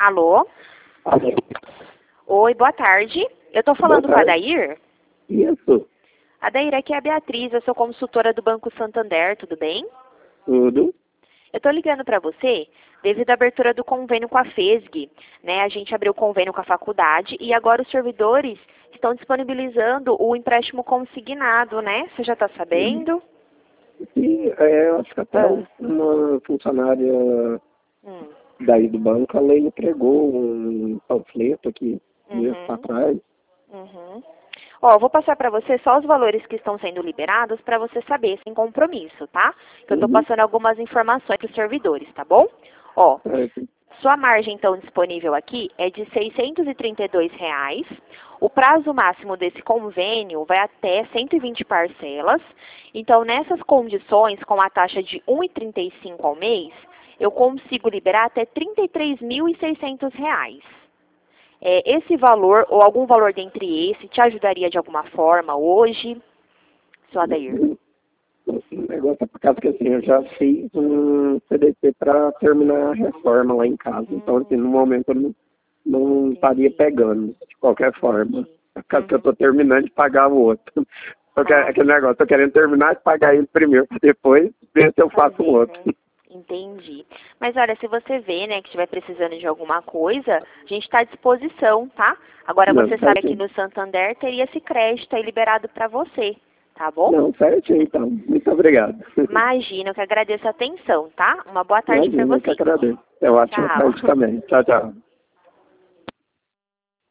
Alô? Alô? Oi, boa tarde. Eu tô falando com a Adair? Isso. Adair, aqui é a Beatriz, eu sou consultora do Banco Santander, tudo bem? Tudo. Eu tô ligando para você devido à abertura do convênio com a FESG, né? A gente abriu o convênio com a faculdade e agora os servidores estão disponibilizando o empréstimo consignado, né? Você já tá sabendo? Sim, eu acho que até uma funcionária Hum. daí do banco, ela entregou um panfleto aqui dias Uhum. atrás. Uhum. Ó, eu vou passar para você só os valores que estão sendo liberados para você saber, sem compromisso, tá? Que eu estou passando algumas informações para os servidores, tá bom? Ó, Certo. sua margem, então, disponível aqui é de R$ 632. O prazo máximo desse convênio vai até 120 parcelas. Então, nessas condições, com a taxa de R$ 1,35 ao mês, eu consigo liberar até R$ 33.600. Esse valor, ou algum valor dentre esse, te ajudaria de alguma forma hoje, seu Adair? O negócio é por causa que assim, eu já fiz um CDC para terminar a reforma lá em casa. Então, assim, no momento eu não estaria pegando, de qualquer forma. Por causa que eu estou terminando de pagar o outro. Porque aquele negócio, estou querendo terminar de pagar ele primeiro, para depois ver se eu faço o outro. Né? Entendi. Mas olha, se você vê, né, que estiver precisando de alguma coisa, a gente está à disposição, tá? Agora Não, você sabe que certinho. no Santander teria esse crédito aí liberado para você, tá bom? Não, certinho, então. Muito obrigado. Imagina, eu que agradeço a atenção, tá? Uma boa tarde para Imagina, eu que você, então. agradeço. É uma ótima Tchau. tarde também. Tchau, tchau.